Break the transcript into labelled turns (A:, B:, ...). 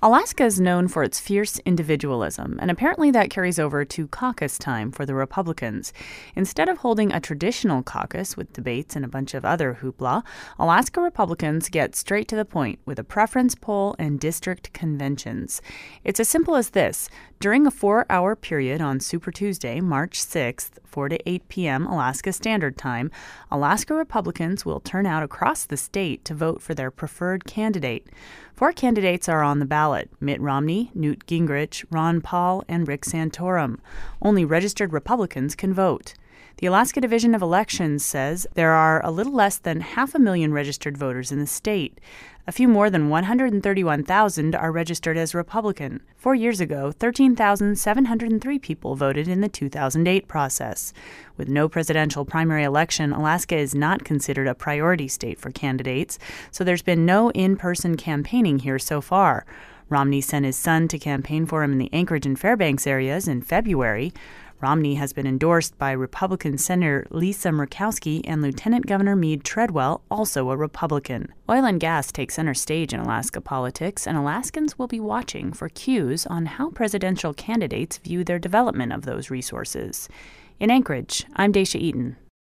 A: Alaska is known for its fierce individualism, and apparently that carries over to caucus time for the Republicans. Instead of holding a traditional caucus with debates and a bunch of other hoopla, Alaska Republicans get straight to the point with a preference poll and district conventions. It's as simple as this. During a 4-hour period on Super Tuesday, March 6th, 4 to 8 p.m. Alaska Standard Time, Alaska Republicans will turn out across the state to vote for their preferred candidate. 4 candidates are on the ballot: Mitt Romney, Newt Gingrich, Ron Paul, and Rick Santorum. Only registered Republicans can vote. The Alaska Division of Elections says there are a little less than 500,000 registered voters in the state. A few more than 131,000 are registered as Republican. 4 years ago, 13,703 people voted in the 2008 process. With no presidential primary election, Alaska is not considered a priority state for candidates, so there's been no in-person campaigning here so far. Romney sent his son to campaign for him in the Anchorage and Fairbanks areas in February. Romney has been endorsed by Republican Senator Lisa Murkowski and Lieutenant Governor Meade Treadwell, also a Republican. Oil and gas take center stage in Alaska politics, and Alaskans will be watching for cues on how presidential candidates view their development of those resources. In Anchorage, I'm Daisha Eaton.